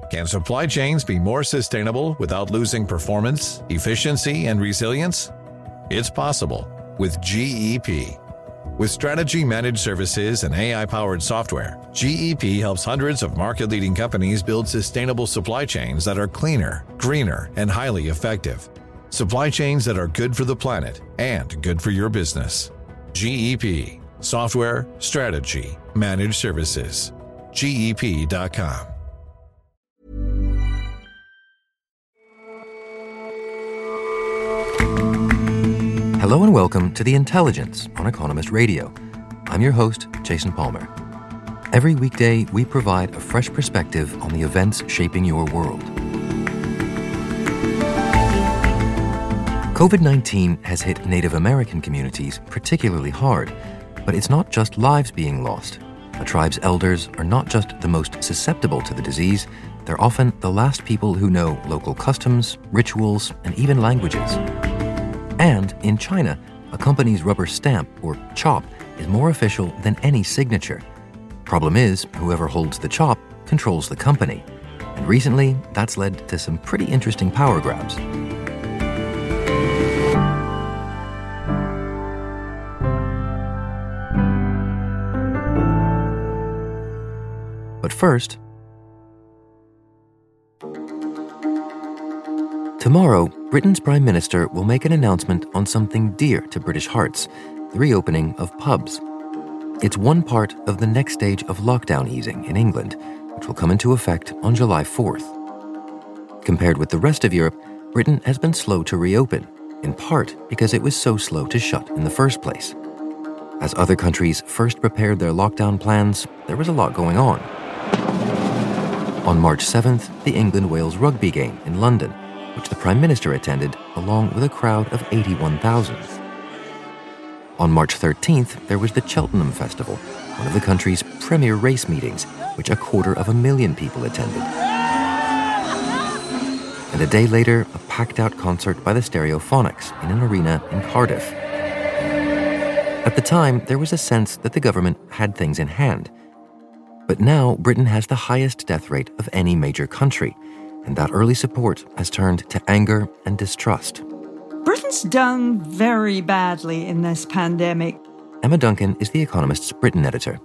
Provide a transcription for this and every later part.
Can supply chains be more sustainable without losing performance, efficiency, and resilience? It's possible with GEP. With strategy managed services and AI-powered software, GEP helps hundreds of market-leading companies build sustainable supply chains that are cleaner, greener, and highly effective. Supply chains that are good for the planet and good for your business. GEP. Software, strategy, managed services. GEP.com. Hello and welcome to The Intelligence on Economist Radio. I'm your host, Jason Palmer. Every weekday, we provide a fresh perspective on the events shaping your world. COVID-19 has hit Native American communities particularly hard, but it's not just lives being lost. A tribe's elders are not just the most susceptible to the disease, they're often the last people who know local customs, rituals, and even languages. And in China, a company's rubber stamp, or chop, is more official than any signature. Problem is, whoever holds the chop controls the company. And recently, that's led to some pretty interesting power grabs. But first, tomorrow, Britain's Prime Minister will make an announcement on something dear to British hearts, the reopening of pubs. It's one part of the next stage of lockdown easing in England, which will come into effect on July 4th. Compared with the rest of Europe, Britain has been slow to reopen, in part because it was so slow to shut in the first place. As other countries first prepared their lockdown plans, there was a lot going on. On March 7th, the England-Wales rugby game in London, which the Prime Minister attended along with a crowd of 81,000. On March 13th, there was the Cheltenham Festival, one of the country's premier race meetings, which 250,000 people attended. And a day later, a packed-out concert by the Stereophonics in an arena in Cardiff. At the time, there was a sense that the government had things in hand. But now, Britain has the highest death rate of any major country, and that early support has turned to anger and distrust. Britain's done very badly in this pandemic. Emma Duncan is The Economist's Britain editor.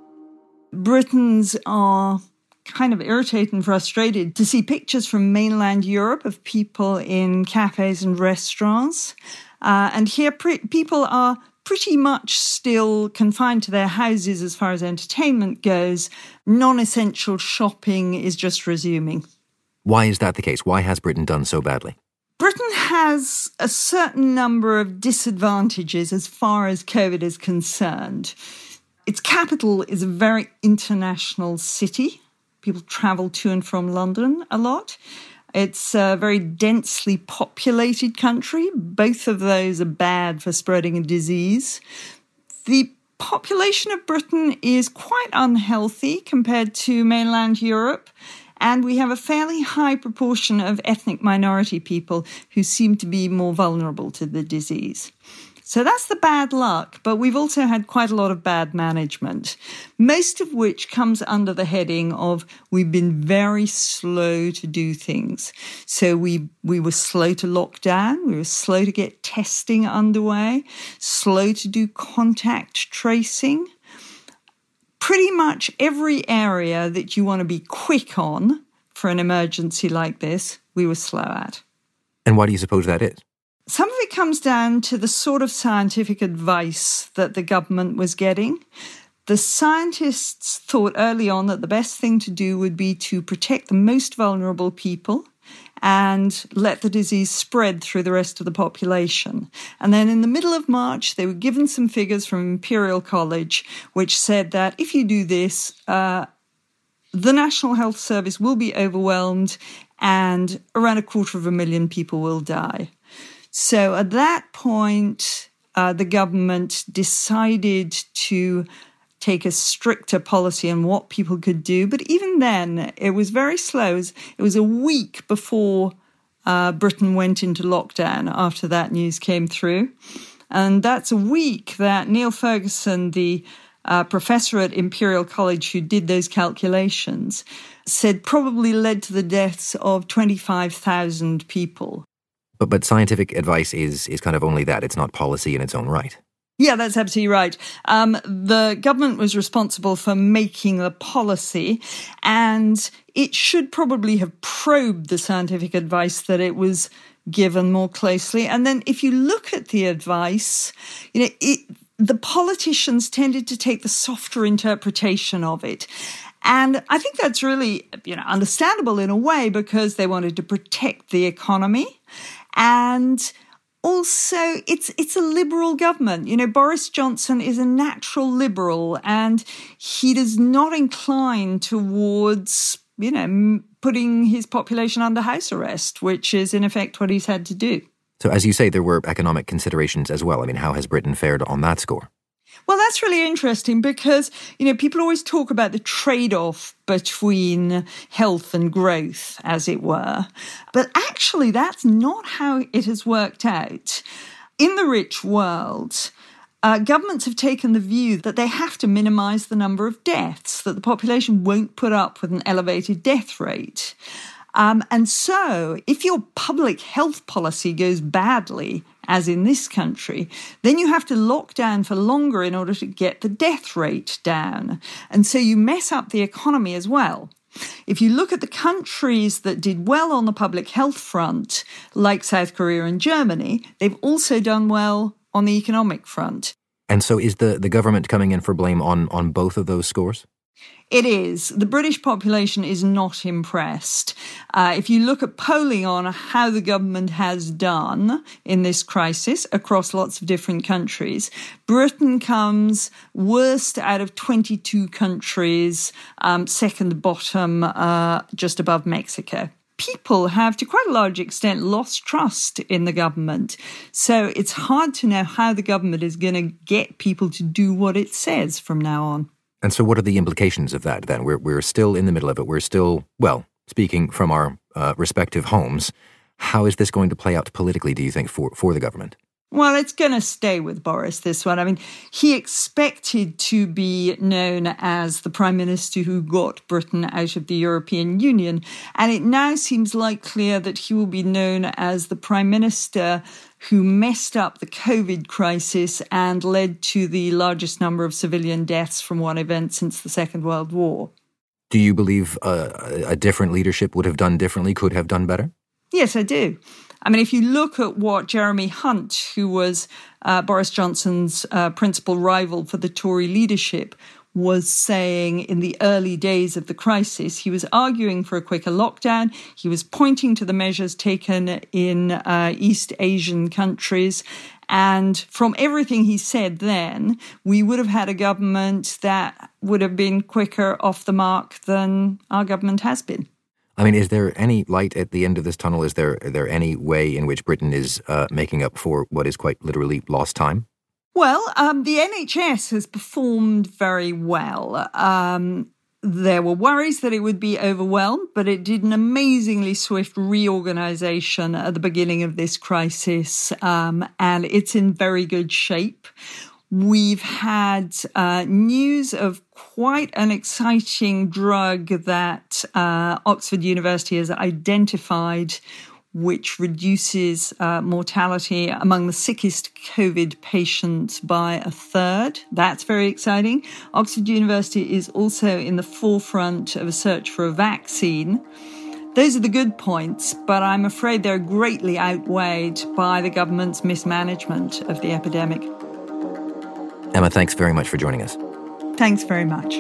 Britons are kind of irritated and frustrated to see pictures from mainland Europe of people in cafes and restaurants. And here people are pretty much still confined to their houses as far as entertainment goes. Non-essential shopping is just resuming. Why is that the case? Why has Britain done so badly? Britain has a certain number of disadvantages as far as COVID is concerned. Its capital is a very international city. People travel to and from London a lot. It's a very densely populated country. Both of those are bad for spreading a disease. The population of Britain is quite unhealthy compared to mainland Europe, and we have a fairly high proportion of ethnic minority people who seem to be more vulnerable to the disease. So that's the bad luck, but we've also had quite a lot of bad management, most of which comes under the heading of we've been very slow to do things. So we were slow to lock down, we were slow to get testing underway, slow to do contact tracing. Pretty much every area that you want to be quick on for an emergency like this, we were slow at. And why do you suppose that is? Some of it comes down to the sort of scientific advice that the government was getting. The scientists thought early on that the best thing to do would be to protect the most vulnerable people and let the disease spread through the rest of the population. And then in the middle of March, they were given some figures from Imperial College, which said that if you do this, the National Health Service will be overwhelmed and around 250,000 people will die. So at that point, the government decided to take a stricter policy on what people could do. But even then, it was very slow. It was a week before Britain went into lockdown after that news came through. And that's a week that Neil Ferguson, the professor at Imperial College who did those calculations, said probably led to the deaths of 25,000 people. But scientific advice is kind of only that. It's not policy in its own right. Yeah, that's absolutely right. The government was responsible for making the policy, and it should probably have probed the scientific advice that it was given more closely. And then if you look at the advice, the politicians tended to take the softer interpretation of it. And I think that's really, understandable in a way, because they wanted to protect the economy. And also, it's a liberal government. Boris Johnson is a natural liberal, and he does not incline towards, putting his population under house arrest, which is in effect what he's had to do. So as you say, there were economic considerations as well. I mean, how has Britain fared on that score? Well, that's really interesting because, people always talk about the trade-off between health and growth, as it were. But actually, that's not how it has worked out. In the rich world, governments have taken the view that they have to minimise the number of deaths, that the population won't put up with an elevated death rate. And so if your public health policy goes badly, as in this country, then you have to lock down for longer in order to get the death rate down. And so you mess up the economy as well. If you look at the countries that did well on the public health front, like South Korea and Germany, they've also done well on the economic front. And so is the government coming in for blame on both of those scores? It is. The British population is not impressed. If you look at polling on how the government has done in this crisis across lots of different countries, Britain comes worst out of 22 countries, second bottom, just above Mexico. People have, to quite a large extent, lost trust in the government. So it's hard to know how the government is going to get people to do what it says from now on. And so what are the implications of that then? We're still in the middle of it. We're still, speaking from our respective homes, how is this going to play out politically, do you think, for the government? Well, it's going to stay with Boris, this one. I mean, he expected to be known as the Prime Minister who got Britain out of the European Union. And it now seems likelier that he will be known as the Prime Minister who messed up the COVID crisis and led to the largest number of civilian deaths from one event since the Second World War. Do you believe a different leadership would have done differently, could have done better? Yes, I do. I mean, if you look at what Jeremy Hunt, who was Boris Johnson's principal rival for the Tory leadership, was saying in the early days of the crisis, he was arguing for a quicker lockdown. He was pointing to the measures taken in East Asian countries. And from everything he said then, we would have had a government that would have been quicker off the mark than our government has been. I mean, is there any light at the end of this tunnel? Is there any way in which Britain is making up for what is quite literally lost time? Well, the NHS has performed very well. There were worries that it would be overwhelmed, but it did an amazingly swift reorganisation at the beginning of this crisis, and it's in very good shape. We've had news of quite an exciting drug that Oxford University has identified, which reduces mortality among the sickest COVID patients by a third. That's very exciting. Oxford University is also in the forefront of a search for a vaccine. Those are the good points, but I'm afraid they're greatly outweighed by the government's mismanagement of the epidemic. Emma, thanks very much for joining us. Thanks very much.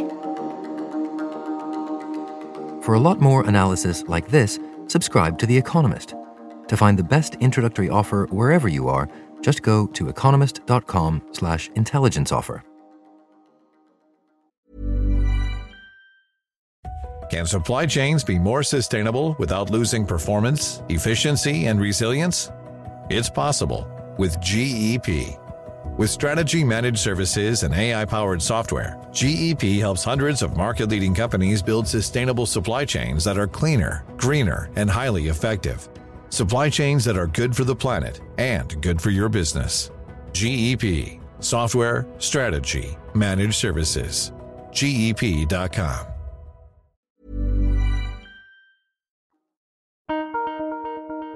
For a lot more analysis like this, subscribe to The Economist. To find the best introductory offer wherever you are, just go to economist.com/intelligence offer. Can supply chains be more sustainable without losing performance, efficiency, and resilience? It's possible with GEP. With strategy managed services and AI-powered software, GEP helps hundreds of market-leading companies build sustainable supply chains that are cleaner, greener, and highly effective. Supply chains that are good for the planet and good for your business. GEP. Software, strategy, managed services. GEP.com.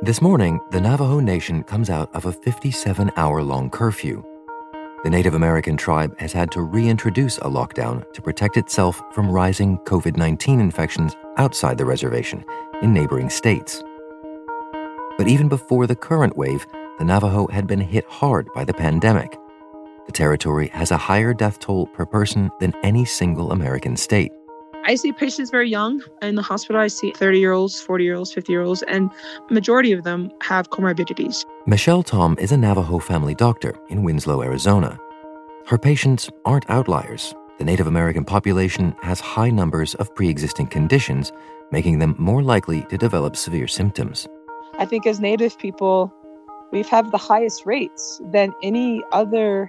This morning, the Navajo Nation comes out of a 57-hour-long curfew. The Native American tribe has had to reintroduce a lockdown to protect itself from rising COVID-19 infections outside the reservation in neighboring states. But even before the current wave, the Navajo had been hit hard by the pandemic. The territory has a higher death toll per person than any single American state. I see patients very young. In the hospital, I see 30-year-olds, 40-year-olds, 50-year-olds, and the majority of them have comorbidities. Michelle Tom is a Navajo family doctor in Winslow, Arizona. Her patients aren't outliers. The Native American population has high numbers of pre-existing conditions, making them more likely to develop severe symptoms. I think as Native people, we've had the highest rates than any other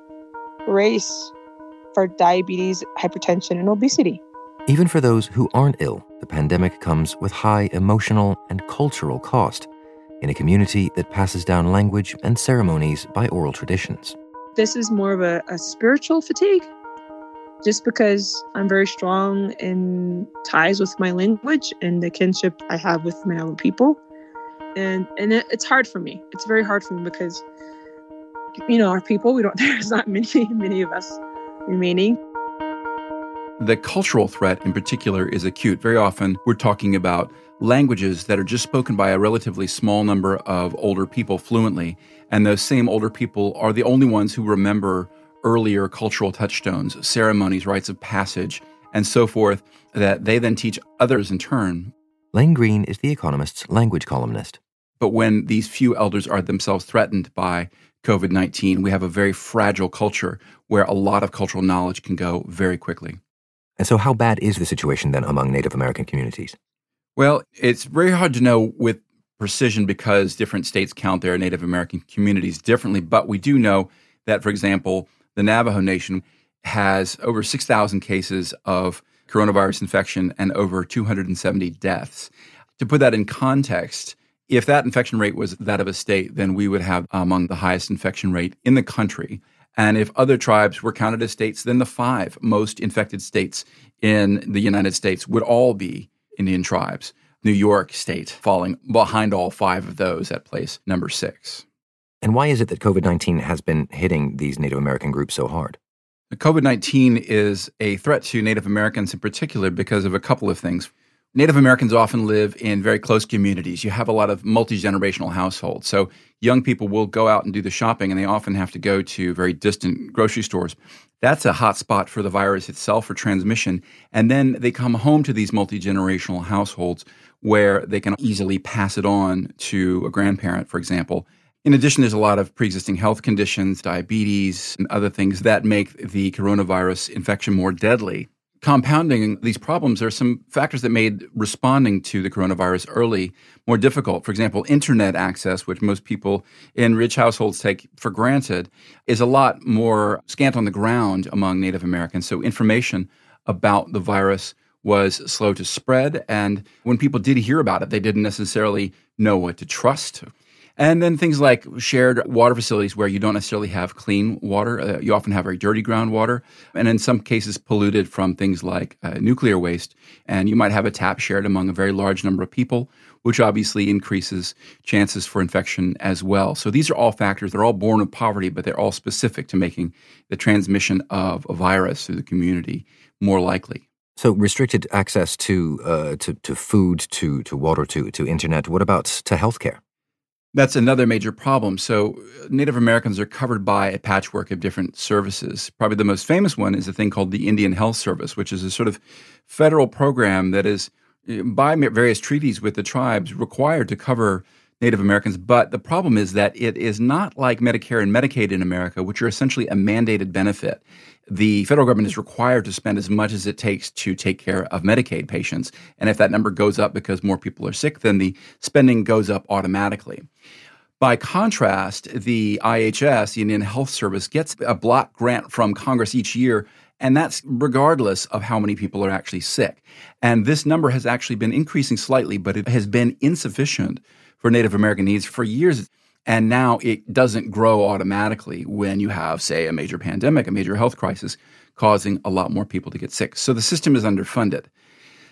race for diabetes, hypertension, and obesity. Even for those who aren't ill, the pandemic comes with high emotional and cultural cost in a community that passes down language and ceremonies by oral traditions. This is more of a spiritual fatigue, just because I'm very strong in ties with my language and the kinship I have with my other people. And it's hard for me. It's very hard for me because, our people, there's not many of us remaining. The cultural threat in particular is acute. Very often we're talking about languages that are just spoken by a relatively small number of older people fluently, and those same older people are the only ones who remember earlier cultural touchstones, ceremonies, rites of passage, and so forth, that they then teach others in turn. Lane Green is The Economist's language columnist. But when these few elders are themselves threatened by COVID-19, we have a very fragile culture where a lot of cultural knowledge can go very quickly. And so how bad is the situation then among Native American communities? Well, it's very hard to know with precision because different states count their Native American communities differently. But we do know that, for example, the Navajo Nation has over 6,000 cases of coronavirus infection and over 270 deaths. To put that in context, if that infection rate was that of a state, then we would have among the highest infection rate in the country. And if other tribes were counted as states, then the 5 most infected states in the United States would all be Indian tribes. New York State falling behind all 5 of those at place number 6. And why is it that COVID-19 has been hitting these Native American groups so hard? COVID-19 is a threat to Native Americans in particular because of a couple of things. Native Americans often live in very close communities. You have a lot of multi-generational households. So young people will go out and do the shopping, and they often have to go to very distant grocery stores. That's a hot spot for the virus itself for transmission. And then they come home to these multi-generational households where they can easily pass it on to a grandparent, for example. In addition, there's a lot of pre-existing health conditions, diabetes, and other things that make the coronavirus infection more deadly. Compounding these problems, there are some factors that made responding to the coronavirus early more difficult. For example, internet access, which most people in rich households take for granted, is a lot more scant on the ground among Native Americans. So information about the virus was slow to spread. And when people did hear about it, they didn't necessarily know what to trust. And then things like shared water facilities where you don't necessarily have clean water. You often have very dirty groundwater, and in some cases polluted from things like nuclear waste. And you might have a tap shared among a very large number of people, which obviously increases chances for infection as well. So these are all factors. They're all born of poverty, but they're all specific to making the transmission of a virus through the community more likely. So restricted access to food, to water, to internet. What about to healthcare? That's another major problem. So Native Americans are covered by a patchwork of different services. Probably the most famous one is a thing called the Indian Health Service, which is a sort of federal program that is, by various treaties with the tribes, required to cover Native Americans. But the problem is that it is not like Medicare and Medicaid in America, which are essentially a mandated benefit. The federal government is required to spend as much as it takes to take care of Medicaid patients. And if that number goes up because more people are sick, then the spending goes up automatically. By contrast, the IHS, the Indian Health Service, gets a block grant from Congress each year, and that's regardless of how many people are actually sick. And this number has actually been increasing slightly, but it has been insufficient for Native American needs for years. And now it doesn't grow automatically when you have, say, a major pandemic, a major health crisis, causing a lot more people to get sick. So the system is underfunded.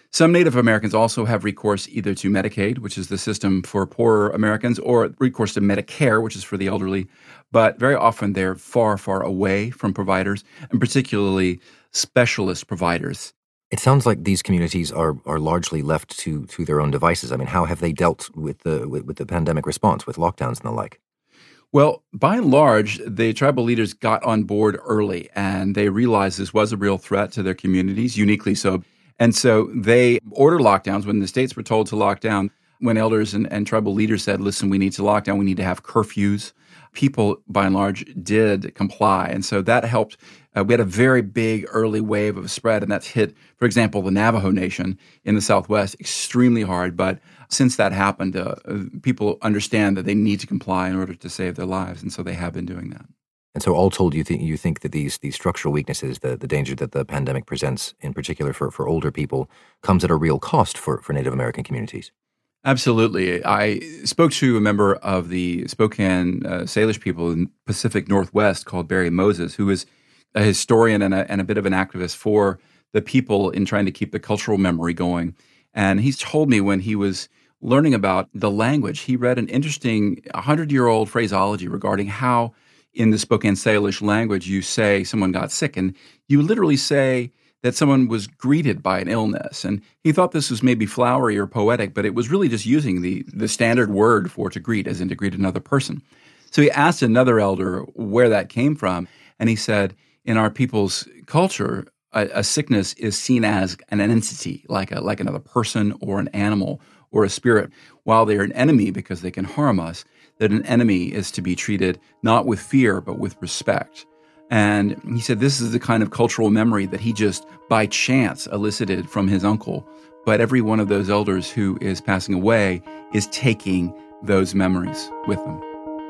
Some Native Americans also have recourse either to Medicaid, which is the system for poorer Americans, or recourse to Medicare, which is for the elderly. But very often they're far, far away from providers, and particularly specialist providers. It sounds like these communities are largely left to their own devices. I mean, how have they dealt with the pandemic response, with lockdowns and the like? Well, by and large, the tribal leaders got on board early, and they realized this was a real threat to their communities, uniquely so. And so they ordered lockdowns when the states were told to lock down. When elders and tribal leaders said, listen, we need to lock down, we need to have curfews, people, by and large, did comply. And so that helped. We had a very big early wave of spread, and that's hit, for example, the Navajo Nation in the Southwest extremely hard. But since that happened, people understand that they need to comply in order to save their lives, and so they have been doing that. And so all told, you think that these structural weaknesses, the danger that the pandemic presents, in particular for older people, comes at a real cost for Native American communities? Absolutely. I spoke to a member of the Spokane Salish people in Pacific Northwest called Barry Moses, who is a historian and a bit of an activist for the people in trying to keep the cultural memory going. And he's told me when he was learning about the language, he read an interesting 100-year-old phraseology regarding how in the Spokane Salish language you say someone got sick, and you literally say that someone was greeted by an illness. And he thought this was maybe flowery or poetic, but it was really just using the standard word for to greet, as in to greet another person. So he asked another elder where that came from, and he said, in our people's culture, a sickness is seen as an entity, like another person or an animal or a spirit. While they're an enemy because they can harm us, that an enemy is to be treated not with fear, but with respect. And he said this is the kind of cultural memory that he just by chance elicited from his uncle. But every one of those elders who is passing away is taking those memories with them.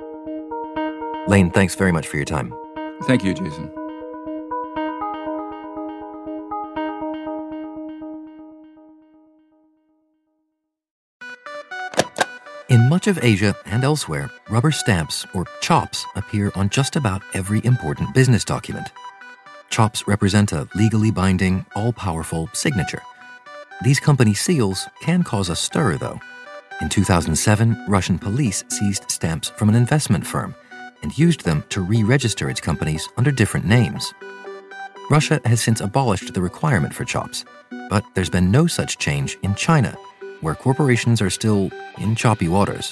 Lane, thanks very much for your time. Thank you, Jason. In much of Asia and elsewhere, rubber stamps, or CHOPs, appear on just about every important business document. CHOPs represent a legally binding, all-powerful signature. These company seals can cause a stir, though. In 2007, Russian police seized stamps from an investment firm and used them to re-register its companies under different names. Russia has since abolished the requirement for CHOPs, but there's been no such change in China, where corporations are still in choppy waters.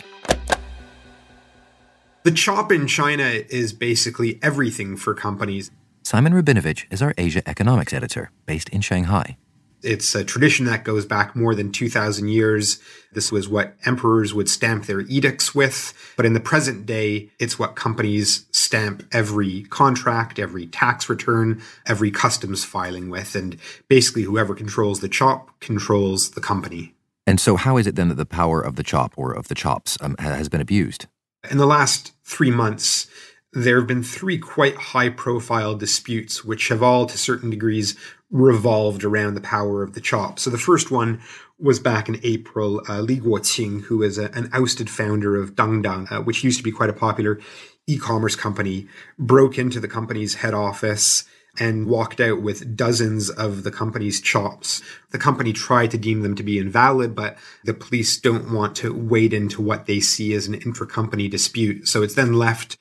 The CHOP in China is basically everything for companies. Simon Rabinovich is our Asia economics editor, based in Shanghai. It's a tradition that goes back more than 2,000 years. This was what emperors would stamp their edicts with. But in the present day, it's what companies stamp every contract, every tax return, every customs filing with. And basically, whoever controls the CHOP controls the company. And so how is it then that the power of the CHOP, or of the CHOPs, has been abused? In the last 3 months, there have been 3 quite high-profile disputes, which have all, to certain degrees, revolved around the power of the CHOP. So the first one was back in April. Li Guoqing, who is an ousted founder of Dangdang, which used to be quite a popular e-commerce company, broke into the company's head office and walked out with dozens of the company's CHOPs. The company tried to deem them to be invalid, but the police don't want to wade into what they see as an intra-company dispute. So it's then left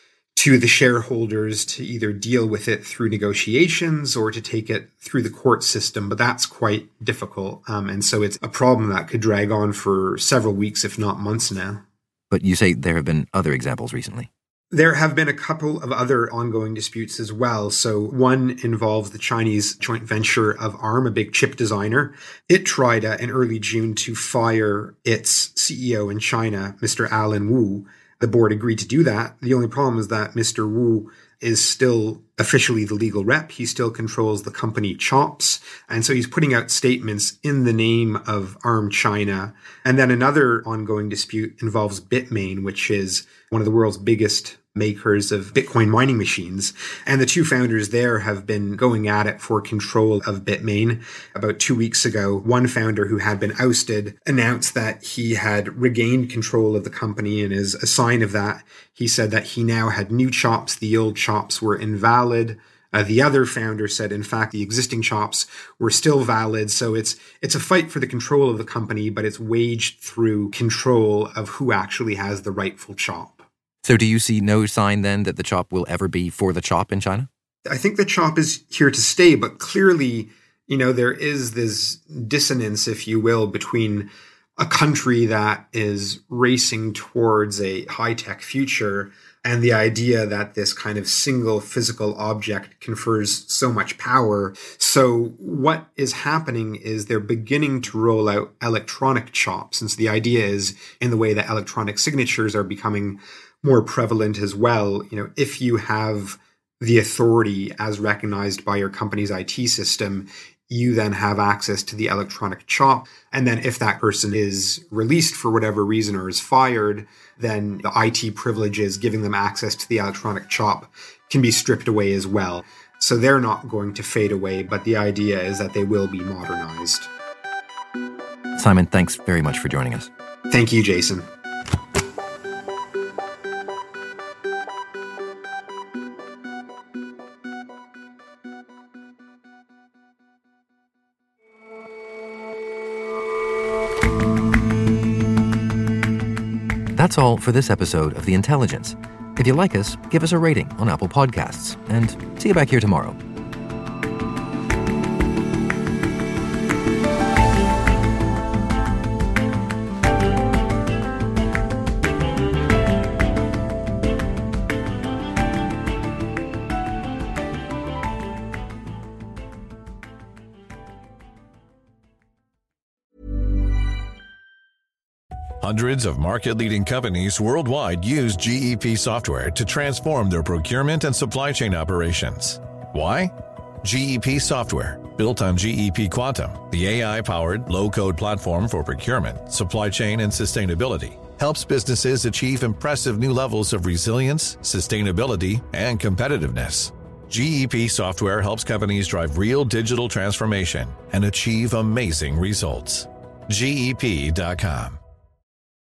to the shareholders to either deal with it through negotiations or to take it through the court system. But that's quite difficult. And so it's a problem that could drag on for several weeks, if not months now. But you say there have been other examples recently. There have been a couple of other ongoing disputes as well. So one involves the Chinese joint venture of ARM, a big chip designer. It tried in early June to fire its CEO in China, Mr. Alan Wu. The board agreed to do that. The only problem is that Mr. Wu is still officially the legal rep. He still controls the company CHOPs. And so he's putting out statements in the name of ARM China. And then another ongoing dispute involves Bitmain, which is one of the world's biggest makers of Bitcoin mining machines. And the 2 founders there have been going at it for control of Bitmain. About 2 weeks ago, one founder who had been ousted announced that he had regained control of the company, and as a sign of that, he said that he now had new CHOPs. The old CHOPs were invalid. The other founder said, in fact, the existing chops were still valid. So it's a fight for the control of the company, but it's waged through control of who actually has the rightful chop. So do you see no sign then that the chop will ever be for the chop in China? I think the chop is here to stay, but clearly, there is this dissonance, if you will, between a country that is racing towards a high-tech future and the idea that this kind of single physical object confers so much power. So what is happening is they're beginning to roll out electronic chops. And so the idea is, in the way that electronic signatures are becoming more prevalent as well, if you have the authority as recognized by your company's IT system, you then have access to the electronic chop. And then if that person is released for whatever reason or is fired, then the IT privileges giving them access to the electronic chop can be stripped away as well. So they're not going to fade away, but the idea is that they will be modernized. Simon, thanks very much for joining us. Thank you, Jason. That's all for this episode of The Intelligence. If you like us, give us a rating on Apple Podcasts, and see you back here tomorrow. Hundreds of market-leading companies worldwide use GEP software to transform their procurement and supply chain operations. Why? GEP software, built on GEP Quantum, the AI-powered low-code platform for procurement, supply chain, and sustainability, helps businesses achieve impressive new levels of resilience, sustainability, and competitiveness. GEP software helps companies drive real digital transformation and achieve amazing results. GEP.com.